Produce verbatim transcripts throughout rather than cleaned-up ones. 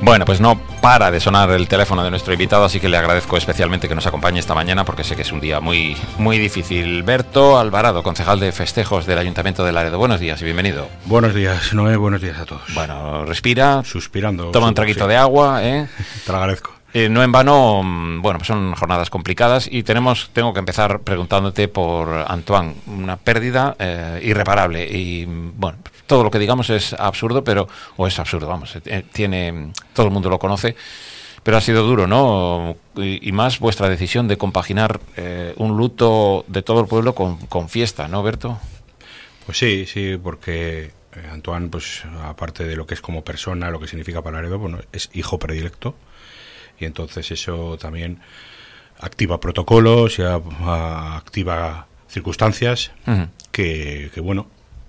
Bueno, pues no para de sonar el teléfono de nuestro invitado, así que le agradezco especialmente que nos acompañe esta mañana porque sé que es un día muy, muy difícil. Berto Alvarado, concejal de festejos del Ayuntamiento de Laredo. Buenos días y bienvenido. Buenos días, Noé, buenos días a todos. Bueno, respira. Suspirando. Toma un traguito sí. de agua, ¿eh? Te lo agradezco. Eh, no en vano, bueno, pues son jornadas complicadas y tenemos, tengo que empezar preguntándote por Antoine, una pérdida eh, irreparable y, bueno, todo lo que digamos es absurdo, pero, o es absurdo, vamos, eh, tiene, todo el mundo lo conoce, pero ha sido duro, ¿no? Y, y más vuestra decisión de compaginar eh, un luto de todo el pueblo con, con fiesta, ¿no, Berto? Pues sí, sí, porque eh, Antoine, pues aparte de lo que es como persona, lo que significa para Laredo, bueno, es hijo predilecto. Y entonces eso también activa protocolos y a, a, activa circunstancias uh-huh. que, que, bueno,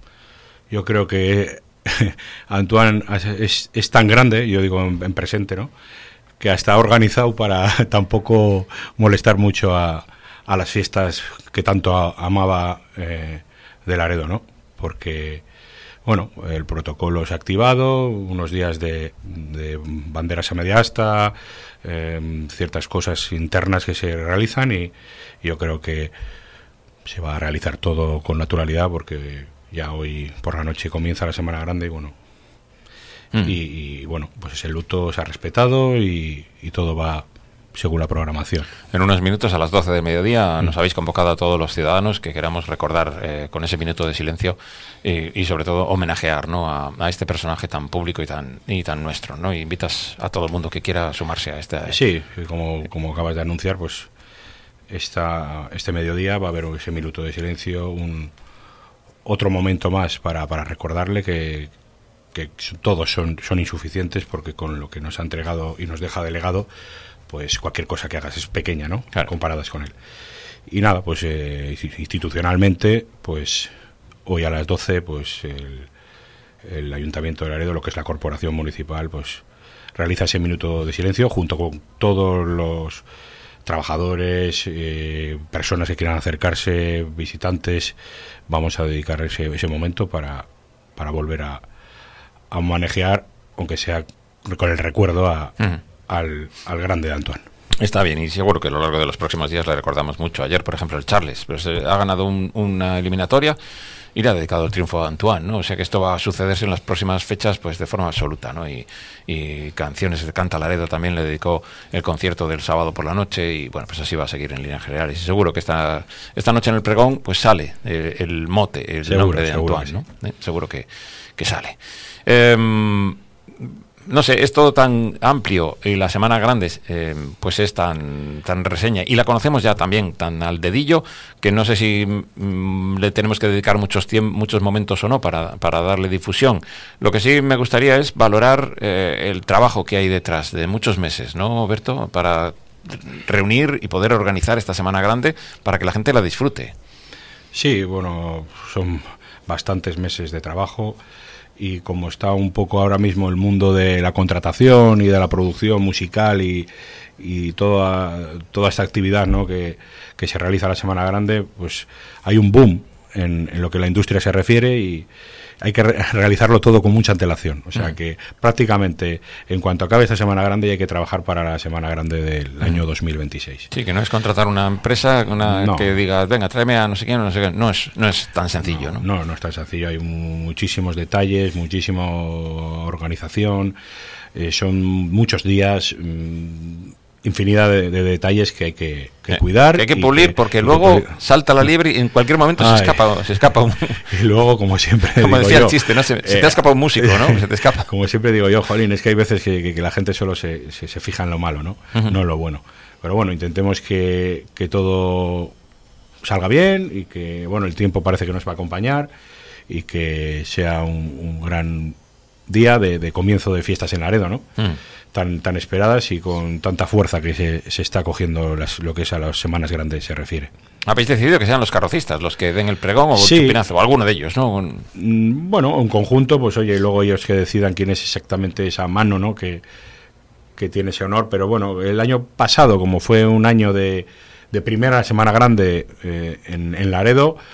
yo creo que Antoine es, es tan grande, yo digo en, en presente, ¿no?, que está organizado para tampoco molestar mucho a, a las fiestas que tanto a, amaba eh, de Laredo, ¿no? Porque, bueno, el protocolo se ha activado, unos días de, de banderas a media asta, eh, ciertas cosas internas que se realizan y, y yo creo que se va a realizar todo con naturalidad porque ya hoy por la noche comienza la Semana Grande y bueno, mm. y, y bueno, pues ese luto se ha respetado y, y todo va según la programación. En unos minutos, a las doce del mediodía, mm. nos habéis convocado a todos los ciudadanos que queramos recordar eh, con ese minuto de silencio y, y sobre todo homenajear, ¿no?, a, a este personaje tan público y tan y tan nuestro, ¿no? Y invitas a todo el mundo que quiera sumarse a esta... Sí, como, como acabas de anunciar, pues esta, este mediodía va a haber ese minuto de silencio, un otro momento más para, para recordarle que, que todos son, son insuficientes porque con lo que nos ha entregado y nos deja de legado, pues cualquier cosa que hagas es pequeña, ¿no? Claro. Comparadas con él. Y nada, pues eh, institucionalmente, pues hoy a las doce, pues el, el Ayuntamiento de Laredo, lo que es la Corporación Municipal, pues realiza ese minuto de silencio junto con todos los trabajadores, eh, personas que quieran acercarse, visitantes. Vamos a dedicar ese, ese momento para, para volver a, a manejar, aunque sea con el recuerdo a... Uh-huh. Al, al grande de Antoine. Está bien, y seguro que a lo largo de los próximos días le recordamos mucho. Ayer, por ejemplo, el Charles pues, eh, ha ganado un, una eliminatoria y le ha dedicado el triunfo a Antoine, ¿no? O sea que esto va a sucederse en las próximas fechas pues de forma absoluta, ¿no? Y, y canciones de Canta Laredo también le dedicó el concierto del sábado por la noche y bueno, pues así va a seguir en líneas generales. Y seguro que esta, esta noche en el pregón pues sale el, el mote, el seguro, nombre de Antoine, ¿no? Sí. ¿Eh? Seguro que, que sale. Eh, No sé, es todo tan amplio y la Semana Grande eh, pues es tan tan reseña y la conocemos ya también tan al dedillo que no sé si mm, le tenemos que dedicar muchos tiemp- muchos momentos o no para, para darle difusión. Lo que sí me gustaría es valorar eh, el trabajo que hay detrás de muchos meses, ¿no, Berto? Para reunir y poder organizar esta Semana Grande para que la gente la disfrute. Sí, bueno, son bastantes meses de trabajo. Y como está un poco ahora mismo el mundo de la contratación y de la producción musical y, y toda toda esta actividad, ¿no?, que, que se realiza la Semana Grande, pues hay un boom en, en lo que la industria se refiere y hay que re- realizarlo todo con mucha antelación. O sea uh-huh. que prácticamente en cuanto acabe esta Semana Grande ya hay que trabajar para la Semana Grande del uh-huh. año dos mil veintiséis. Sí, que no es contratar una empresa una no. que diga, venga, tráeme a no sé quién, no sé qué. No es, no es tan sencillo, ¿no? No, no, no es tan sencillo. Hay muchísimos detalles, muchísima organización, eh, son muchos días... Mmm, infinidad de, de detalles que hay que, que eh, cuidar. Que hay que pulir que, porque luego salta la liebre y en cualquier momento Ay. se escapa se escapa un... Y luego, como siempre como digo decía yo, el chiste, ¿no? Se, eh, se te ha escapado un músico, ¿no? Se te escapa. Como siempre digo yo, jolín, es que hay veces que, que, que la gente solo se, se, se fija en lo malo, ¿no? Uh-huh. No en lo bueno. Pero bueno, intentemos que, que todo salga bien y que, bueno, el tiempo parece que nos va a acompañar y que sea un, un gran día de, de comienzo de fiestas en Laredo, ¿no? Uh-huh. Tan, tan esperadas y con tanta fuerza que se, se está cogiendo las, lo que es a las Semanas Grandes se refiere. ¿Habéis decidido que sean los carrocistas los que den el pregón o sí. el chupinazo, o alguno de ellos, ¿no? Un... Bueno, un conjunto, pues oye, y luego ellos que decidan quién es exactamente esa mano, ¿no?, que, que tiene ese honor. Pero bueno, el año pasado, como fue un año de, de primera Semana Grande eh, en, en Laredo,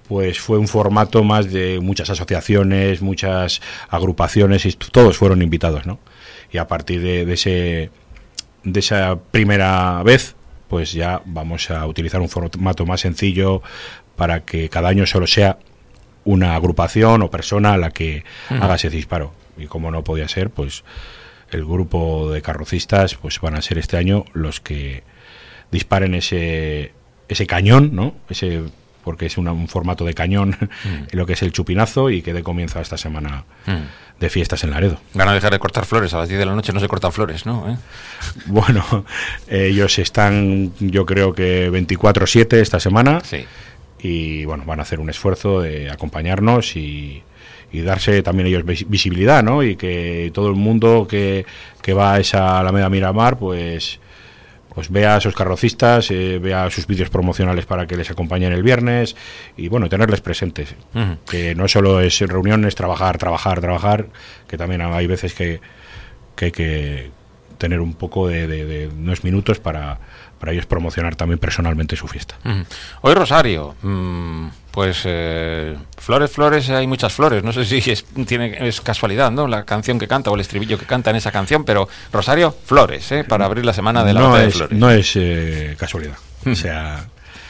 pues fue un formato más de muchas asociaciones, muchas agrupaciones, y todos fueron invitados, ¿no? Y a partir de, de ese de esa primera vez, pues ya vamos a utilizar un formato más sencillo para que cada año solo sea una agrupación o persona a la que uh-huh. haga ese disparo. Y como no podía ser, pues el grupo de carrocistas pues van a ser este año los que disparen ese ese cañón, ¿no? Ese, porque es una, un formato de cañón uh-huh. lo que es el chupinazo, y que dé comienzo a esta semana uh-huh. de fiestas en Laredo. Van a dejar de cortar flores, a las diez de la noche no se cortan flores, ¿no? ¿Eh? Bueno, eh, ellos están, yo creo que veinticuatro siete esta semana. Sí. Y bueno, van a hacer un esfuerzo de acompañarnos y, y darse también ellos visibilidad, ¿no? Y que todo el mundo que, que va a esa Alameda Miramar, pues, pues vea a esos carrocistas, eh, vea sus vídeos promocionales para que les acompañen el viernes, y bueno, tenerles presentes. Uh-huh. Que no solo es reuniones, trabajar, trabajar, trabajar, que también hay veces que, que hay que tener un poco de, de, de unos minutos para... para ellos promocionar también personalmente su fiesta. Mm. Hoy Rosario, mm, pues eh, flores, flores, hay muchas flores, no sé si es, tiene, es casualidad, ¿no? La canción que canta o el estribillo que canta en esa canción, pero Rosario, flores, ¿eh? Para abrir la semana de la no batalla es, de flores. No es eh, casualidad, mm. o sea,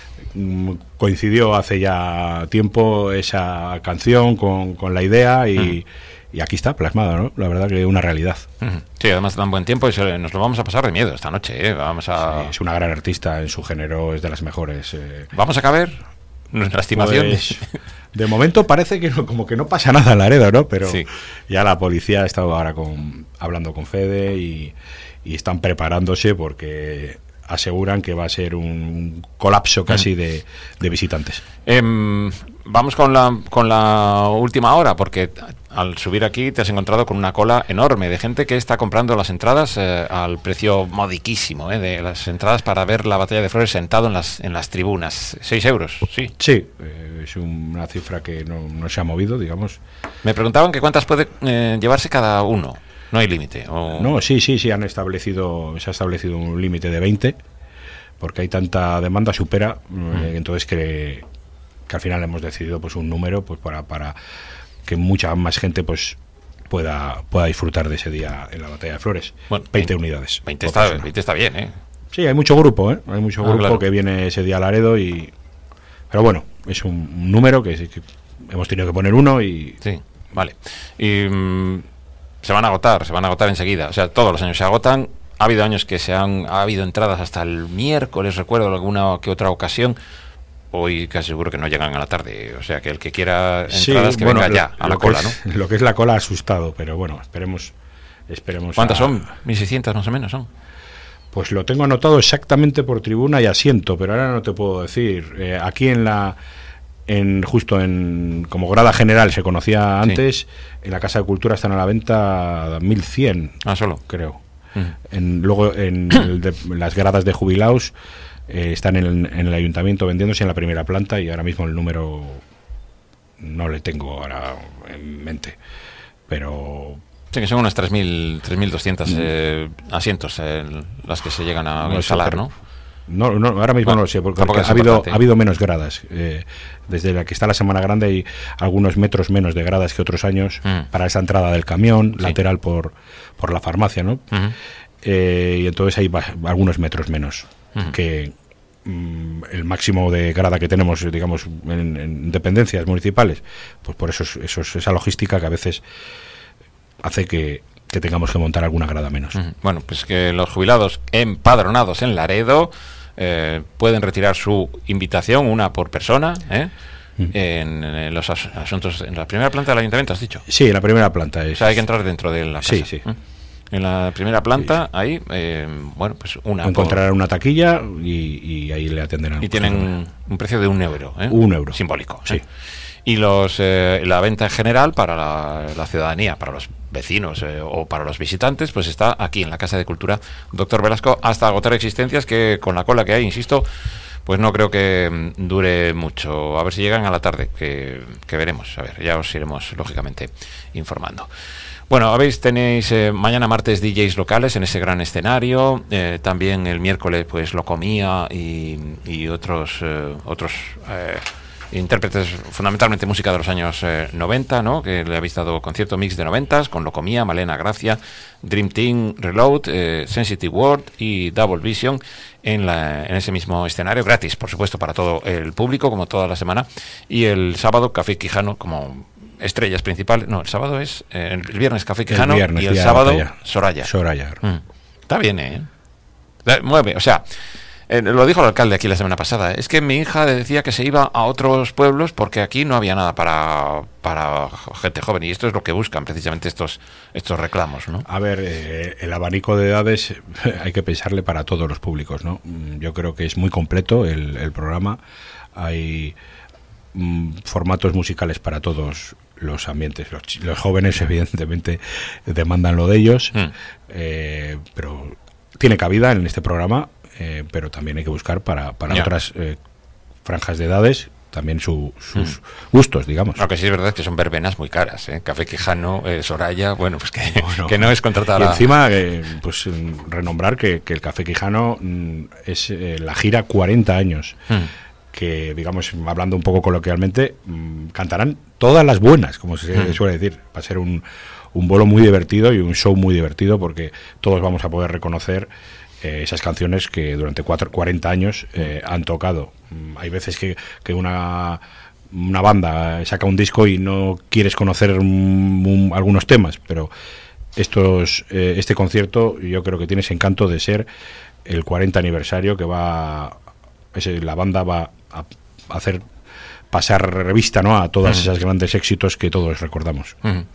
coincidió hace ya tiempo esa canción con, con la idea y... Mm. Y aquí está plasmada, ¿no? La verdad que una realidad. Sí, además dan buen tiempo y se, nos lo vamos a pasar de miedo esta noche, ¿eh? Vamos a... Sí, es una gran artista en su género, es de las mejores. Eh. ¿Vamos a caber? Nuestra estimación. Pues, de momento parece que no, como que no pasa nada en Laredo, ¿no? Pero sí. Ya la policía ha estado ahora con, hablando con Fede y, y están preparándose porque aseguran que va a ser un colapso casi mm. de, de visitantes. Eh, vamos con la, con la última hora, porque al subir aquí te has encontrado con una cola enorme de gente que está comprando las entradas eh, al precio modiquísimo, eh, de las entradas para ver la batalla de flores sentado en las en las tribunas. Seis euros, sí. Sí, eh, es una cifra que no, no se ha movido, digamos. Me preguntaban que cuántas puede eh, llevarse cada uno. No hay límite. O... No, sí, sí, sí, han establecido, se ha establecido un límite de veinte, porque hay tanta demanda, supera, mm. eh, entonces que, que al final hemos decidido pues un número pues para, para que mucha más gente pues pueda pueda disfrutar de ese día en la batalla de flores. Bueno, veinte unidades. veinte está, veinte está bien, ¿eh? Sí, hay mucho grupo, ¿eh? Hay mucho ah, grupo claro. que viene ese día a Laredo y... Pero bueno, es un, un número que, que hemos tenido que poner uno y... Sí, vale. Y... Mmm, se van a agotar, se van a agotar enseguida. O sea, todos los años se agotan. Ha habido años que se han ha habido entradas hasta el miércoles, recuerdo alguna que otra ocasión. Hoy casi seguro que no llegan a la tarde. O sea, que el que quiera entradas sí, que bueno, venga lo, ya a la cola, es, ¿no? Lo que es la cola ha asustado, pero bueno, esperemos esperemos. ¿Cuántas a... son? mil seiscientas más o menos son. Pues lo tengo anotado exactamente por tribuna y asiento, pero ahora no te puedo decir. Eh, aquí en la en justo en como grada general se conocía antes, sí. En la Casa de Cultura están a la venta mil cien, ah, solo creo. Uh-huh. En, luego en, el de, en las gradas de jubilados eh, están en, en el ayuntamiento vendiéndose en la primera planta y ahora mismo el número no le tengo ahora en mente, pero sí, que son unas tres mil doscientos mm. eh, asientos eh, las que se llegan a no instalar, sé, ¿no? No, no, ahora mismo bueno, no lo sé, porque ha habido, ha habido menos gradas. Eh, desde la que está la Semana Grande hay algunos metros menos de gradas que otros años mm. para esa entrada del camión, sí. Lateral por, por la farmacia, ¿no? Uh-huh. Eh, y entonces hay va, algunos metros menos uh-huh. que mm, el máximo de grada que tenemos, digamos, en, en dependencias municipales. Pues por eso, eso es esa logística que a veces hace que que tengamos que montar alguna grada menos. Uh-huh. Bueno, pues que los jubilados empadronados en Laredo eh, pueden retirar su invitación, una por persona, ¿eh? Uh-huh. en, en los as- asuntos, en la primera planta del ayuntamiento, ¿has dicho? Sí, en la primera planta. Es... O sea, hay que entrar dentro de la casa. Sí, sí. ¿eh? En la primera planta, sí. ahí, eh, bueno, pues una... Encontrarán por... una taquilla y, y ahí le atenderán. Y tienen un, un precio de un euro, ¿eh? Un euro. Simbólico. Sí. ¿eh? Y los eh, la venta en general para la, la ciudadanía, para los vecinos eh, o para los visitantes, pues está aquí en la Casa de Cultura Doctor Velasco hasta agotar existencias, que con la cola que hay, insisto, pues no creo que dure mucho. A ver si llegan a la tarde, que, que veremos. A ver, ya os iremos lógicamente informando. Bueno, habéis tenéis eh, mañana martes D Js locales en ese gran escenario. Eh, también el miércoles pues Locomía y, y otros eh, otros eh, intérpretes, fundamentalmente música de los años eh, noventa, ¿no? Que le habéis dado concierto mix de noventas con Locomía, Malena Gracia, Dream Team, Reload, eh, Sensitive World y Double Vision en, la, en ese mismo escenario, gratis, por supuesto, para todo el público, como toda la semana. Y el sábado, Café Quijano como estrellas principales. No, el sábado es, eh, el viernes Café Quijano, el viernes, y el sábado Soraya. Soraya. Mm. Está bien, ¿eh? Mueve, o sea... Eh, lo dijo el alcalde aquí la semana pasada. Es que mi hija decía que se iba a otros pueblos porque aquí no había nada para, para gente joven, y esto es lo que buscan precisamente estos estos reclamos, ¿no? A ver, eh, el abanico de edades hay que pensarle para todos los públicos, ¿no? Yo creo que es muy completo el, el programa. Hay mm, formatos musicales para todos los ambientes. Los, los jóvenes evidentemente demandan lo de ellos, mm. eh, pero tiene cabida en este programa. Eh, pero también hay que buscar para, para otras eh, franjas de edades también su, sus mm. gustos, digamos. Lo que sí es verdad es que son verbenas muy caras, ¿eh? Café Quijano, eh, Soraya, bueno, pues que, bueno, que no es contratar y encima, eh, pues renombrar que, que el Café Quijano mm, es eh, la gira cuarenta años, mm. que, digamos, hablando un poco coloquialmente, mmm, cantarán todas las buenas, como se mm. suele decir. Va a ser un, un bolo muy divertido y un show muy divertido porque todos vamos a poder reconocer esas canciones que durante cuatro, cuarenta años eh, han tocado. Hay veces que, que una, una banda saca un disco y no quieres conocer un, un, algunos temas, pero estos eh, este concierto yo creo que tiene ese encanto de ser el cuarenta aniversario que va ese, la banda va a hacer pasar revista, ¿no?, a todas uh-huh. esas grandes éxitos que todos recordamos. Uh-huh.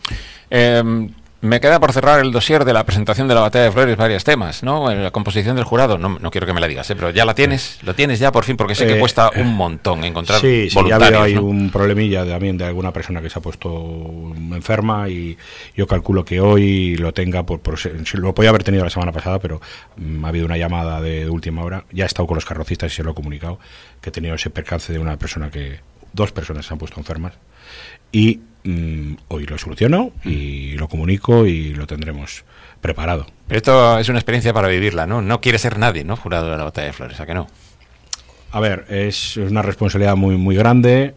eh, Me queda por cerrar el dossier de la presentación de la Batalla de Flores, varios temas, ¿no? La composición del jurado, no, no quiero que me la digas, ¿eh? Pero ya la tienes, lo tienes ya por fin, porque sé que eh, cuesta un montón encontrar sí, sí, voluntarios. Sí, ya hay ¿no? un problemilla también de alguna persona que se ha puesto enferma y yo calculo que hoy lo tenga, por, por lo podía haber tenido la semana pasada, pero um, ha habido una llamada de, de última hora. Ya he estado con los carrocistas y se lo he comunicado, que he tenido ese percance de una persona que, dos personas se han puesto enfermas y Mm, hoy lo soluciono y lo comunico y lo tendremos preparado. Pero esto es una experiencia para vivirla, ¿no? No quiere ser nadie, ¿no?, jurado de la Batalla de Flores, ¿a que no? A ver, es una responsabilidad muy muy grande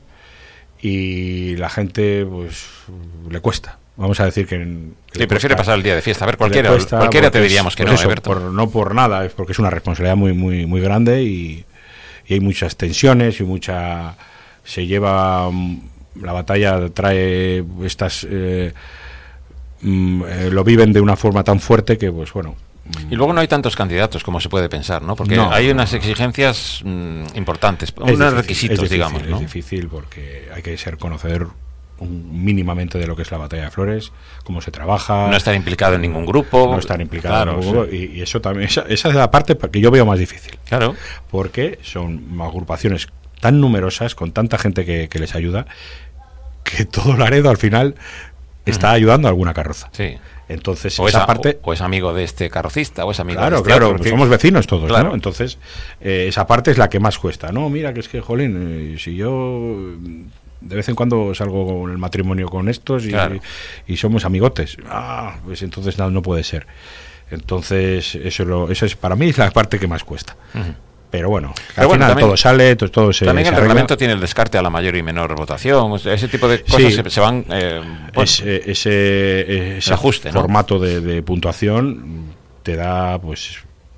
y la gente, pues, le cuesta. Vamos a decir que... que sí, prefiere cuesta, pasar el día de fiesta. A ver, cualquiera, cualquiera te diríamos que pues no, eso, Berto. Por, no por nada, es porque es una responsabilidad muy muy muy grande y, y hay muchas tensiones y mucha... Se lleva... La batalla trae estas eh, mm, eh, lo viven de una forma tan fuerte que, pues bueno. Y luego no hay tantos candidatos como se puede pensar, ¿no? Porque no, hay unas exigencias mm, importantes, unos difícil, requisitos, es difícil, digamos, ¿no? Es difícil porque hay que ser conocedor un, mínimamente de lo que es la Batalla de Flores, cómo se trabaja. No estar implicado en ningún grupo. No estar implicado claro, en ningún grupo. Sí. Y, y eso también, esa, esa es la parte que yo veo más difícil. Claro. Porque son agrupaciones tan numerosas, con tanta gente que, que les ayuda, que todo Laredo al final está uh-huh. ayudando a alguna carroza. Sí. Entonces, o esa es, parte... O, o es amigo de este carrocista, o es amigo claro, de este Claro, otro, claro, somos vecinos todos, claro. ¿no? Entonces, eh, esa parte es la que más cuesta. No, mira, que es que, jolín, si yo de vez en cuando salgo con el matrimonio con estos y, claro. y, y somos amigotes, ah, pues entonces no, no puede ser. Entonces, eso, lo, eso es para mí es la parte que más cuesta. Uh-huh. Pero bueno, Pero al bueno, final también, todo sale, todo, todo se También se el arregla. reglamento tiene el descarte a la mayor y menor votación, ese tipo de cosas sí. se, se van... Eh, bueno, es, eh, ese ese ajuste, ¿no? formato de, de puntuación te da pues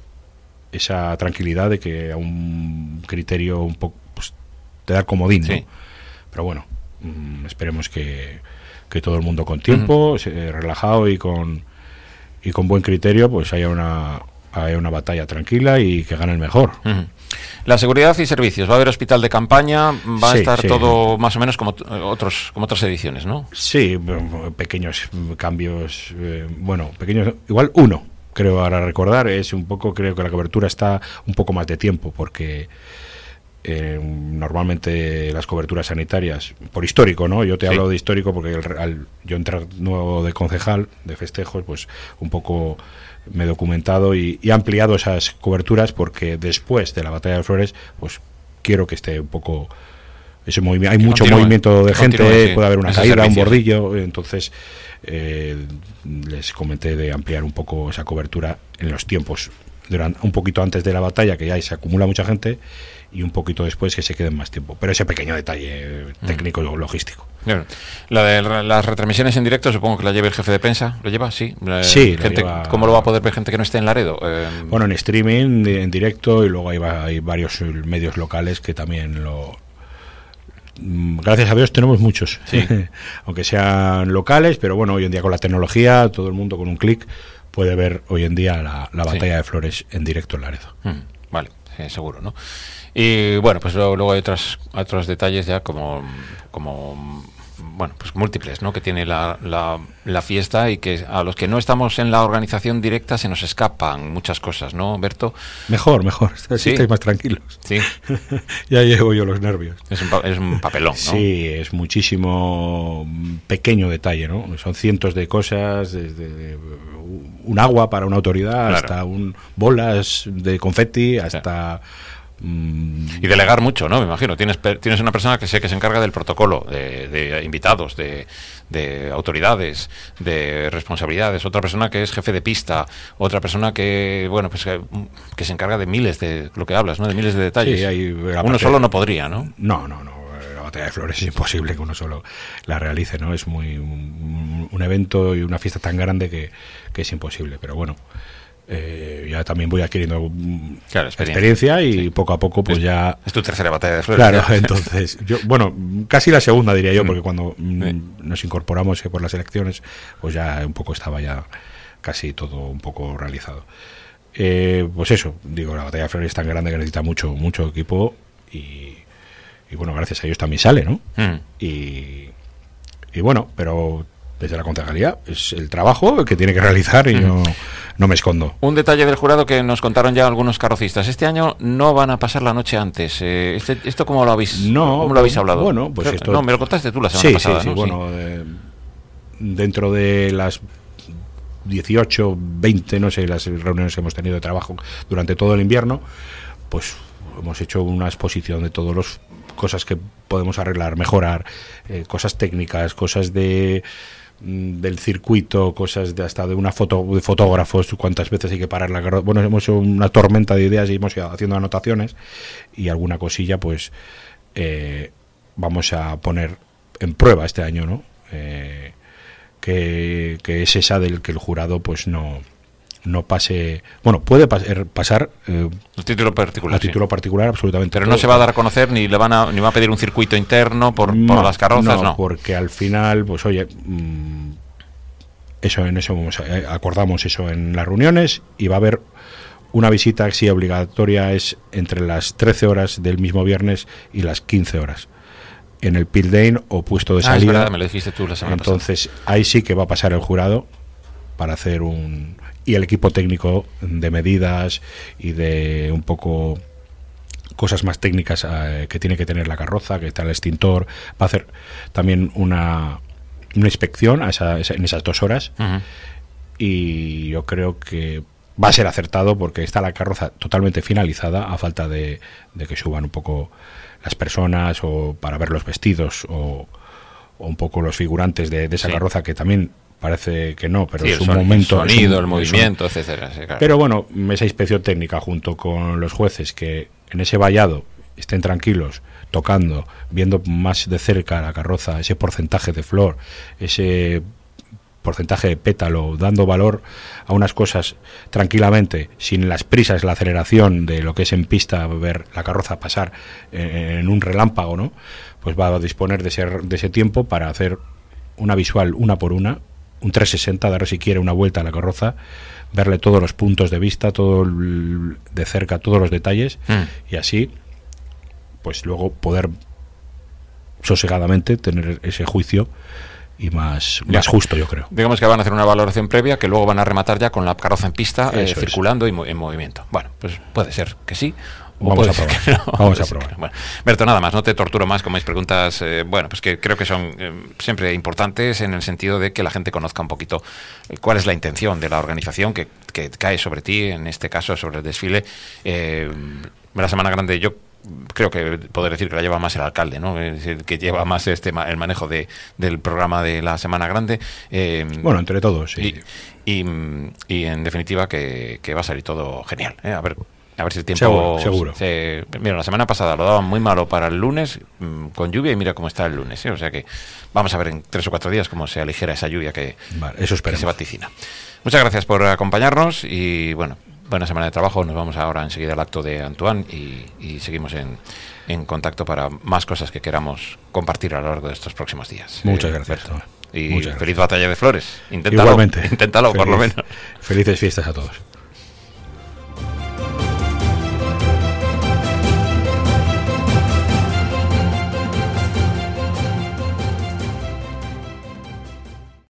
esa tranquilidad de que a un criterio un poco pues, te da comodín, ¿no? Sí. Pero bueno, mmm, esperemos que, que todo el mundo con tiempo, uh-huh. se, relajado y con y con buen criterio, pues haya una hay una batalla tranquila y que gane el mejor. Uh-huh. La seguridad y servicios, va a haber hospital de campaña, va sí, a estar sí. todo más o menos como otros como otras ediciones, ¿no? Sí, pequeños cambios, eh, bueno, pequeños, igual uno, creo ahora recordar, es un poco, creo que la cobertura está un poco más de tiempo, porque eh, normalmente las coberturas sanitarias, por histórico, ¿no? Yo te sí. hablo de histórico porque el, al yo entrar nuevo de concejal, de festejos, pues un poco... me he documentado y, y he ampliado esas coberturas porque después de la Batalla de Flores pues quiero que esté un poco ese movimiento, hay que mucho continúe, movimiento de gente, sí. puede haber una Esos caída, servicios. un bordillo, entonces eh, les comenté de ampliar un poco esa cobertura en los tiempos durante, un poquito antes de la batalla, que ya se acumula mucha gente, y un poquito después que se queden más tiempo. Pero ese pequeño detalle técnico y logístico. Bien. La de las retransmisiones en directo, supongo que la lleva el jefe de prensa. ¿Lo lleva? Sí. Sí. Gente, lleva... ¿Cómo lo va a poder ver gente que no esté en Laredo? Eh... Bueno, en streaming, en directo, y luego hay, hay varios medios locales que también lo... Gracias a Dios tenemos muchos, sí. Aunque sean locales, pero bueno, hoy en día con la tecnología, todo el mundo con un clic puede ver hoy en día la, la batalla sí. de Flores en directo en Laredo. Mm, vale, sí, seguro, ¿no? Y bueno, pues luego, luego hay otros, otros detalles ya como, como bueno, pues múltiples, ¿no? Que tiene la, la, la fiesta y que a los que no estamos en la organización directa se nos escapan muchas cosas, ¿no, Berto? Mejor, mejor, así ¿Sí? estáis más tranquilos. Sí. Ya llevo yo los nervios. Es un, es un papelón, ¿no? Sí, es muchísimo pequeño detalle, ¿no? Son cientos de cosas, desde un agua para una autoridad, claro. hasta un bolas de confeti, hasta... Sí. Y delegar mucho, ¿no? Me imagino. Tienes tienes una persona que sé que se encarga del protocolo, de, de invitados, de, de autoridades, de responsabilidades. Otra persona que es jefe de pista. Otra persona que, bueno, pues que, que se encarga de miles de lo que hablas, ¿no? De miles de detalles. Sí, hay, uno solo no podría, ¿no? No, no, no. La batalla de Flores es imposible que uno solo la realice, ¿no? Es muy un, un evento y una fiesta tan grande que, que es imposible. Pero bueno. Eh, ya también voy adquiriendo claro, experiencia, experiencia y sí. poco a poco pues, pues ya es tu tercera batalla de Flores. Claro, ya. Entonces yo bueno casi la segunda diría yo, porque cuando sí. nos incorporamos por las elecciones pues ya un poco estaba ya casi todo un poco realizado. Eh, pues eso, digo, la batalla de Flores es tan grande que necesita mucho mucho equipo y, y bueno, gracias a ellos también sale, ¿no? Mm. Y, y bueno, pero desde la concejalía es el trabajo que tiene que realizar y mm. no, no me escondo. Un detalle del jurado que nos contaron ya algunos carrocistas. Este año no van a pasar la noche antes. Eh, este, ¿Esto cómo lo habéis, no, cómo lo habéis hablado? Bueno, pues esto... No, me lo contaste tú la semana sí, pasada. Sí, sí, ¿no? bueno, sí. Eh, dentro de las dieciocho, veinte, no sé, las reuniones que hemos tenido de trabajo durante todo el invierno, pues hemos hecho una exposición de todas las cosas que podemos arreglar, mejorar, eh, cosas técnicas, cosas de... del circuito, cosas de hasta de una foto de fotógrafos, cuántas veces hay que parar la carroza. Bueno, hemos hecho una tormenta de ideas y hemos ido haciendo anotaciones y alguna cosilla pues eh, vamos a poner en prueba este año, ¿no? Eh, que, que es esa del que el jurado pues no no pase, bueno, puede pasar, pasar eh, el título particular, a título sí. particular absolutamente. Pero todo. No se va a dar a conocer ni le van a ni va a pedir un circuito interno por, no, por las carrozas, no, no, porque al final, pues oye, mmm, eso en eso acordamos eso en las reuniones y va a haber una visita que sí obligatoria es entre las trece horas del mismo viernes y las quince horas en el pit lane o puesto de salida. Ah, es verdad, me lo dijiste tú la semana Entonces pasada. Ahí sí que va a pasar el jurado para hacer un y el equipo técnico de medidas y de un poco cosas más técnicas eh, que tiene que tener la carroza, que está el extintor, va a hacer también una, una inspección a esa, en esas dos horas. Uh-huh. Y yo creo que va a ser acertado porque está la carroza totalmente finalizada a falta de, de que suban un poco las personas o para ver los vestidos o, o un poco los figurantes de, de esa sí. carroza que también parece que no, pero sí, es un son, momento... El sonido, es un, el movimiento, es un, etcétera. Sí, claro. Pero bueno, esa inspección técnica junto con los jueces que en ese vallado estén tranquilos, tocando, viendo más de cerca la carroza, ese porcentaje de flor, ese porcentaje de pétalo, dando valor a unas cosas tranquilamente, sin las prisas, la aceleración de lo que es en pista, ver la carroza pasar en un relámpago, ¿no? Pues va a disponer de ese, de ese tiempo para hacer una visual una por una, un trescientos sesenta, darle si quiere una vuelta a la carroza, verle todos los puntos de vista, todo el, de cerca, todos los detalles, mm. y así, pues luego poder sosegadamente tener ese juicio y más, más justo, yo creo. Digamos que van a hacer una valoración previa que luego van a rematar ya con la carroza en pista, eh, circulando y mo- en movimiento. Bueno, pues puede ser que sí. Vamos a probar. No. Vamos a probar. Bueno, Berto, nada más, no te torturo más con mis preguntas, eh, bueno, pues que creo que son eh, siempre importantes en el sentido de que la gente conozca un poquito eh, cuál es la intención de la organización que, que cae sobre ti, en este caso sobre el desfile. Eh, la Semana Grande, yo creo que poder decir que la lleva más el alcalde, ¿no? Es decir, que lleva más este el manejo de, del programa de la Semana Grande. Eh, bueno, entre todos, sí. Y, y, y en definitiva que, que va a salir todo genial, ¿eh? A ver A ver si el tiempo... Seguro, seguro. Se, mira, la semana pasada lo daban muy malo para el lunes, mmm, con lluvia, y mira cómo está el lunes, ¿eh? O sea que vamos a ver en tres o cuatro días cómo se aligera esa lluvia que, vale, eso que se vaticina. Muchas gracias por acompañarnos y, bueno, buena semana de trabajo. Nos vamos ahora enseguida al acto de Antoine y, y seguimos en, en contacto para más cosas que queramos compartir a lo largo de estos próximos días. Muchas eh, gracias. Y Muchas feliz gracias. Batalla de Flores. Inténtalo, Igualmente. Inténtalo, Feliz, por lo menos. Felices fiestas a todos.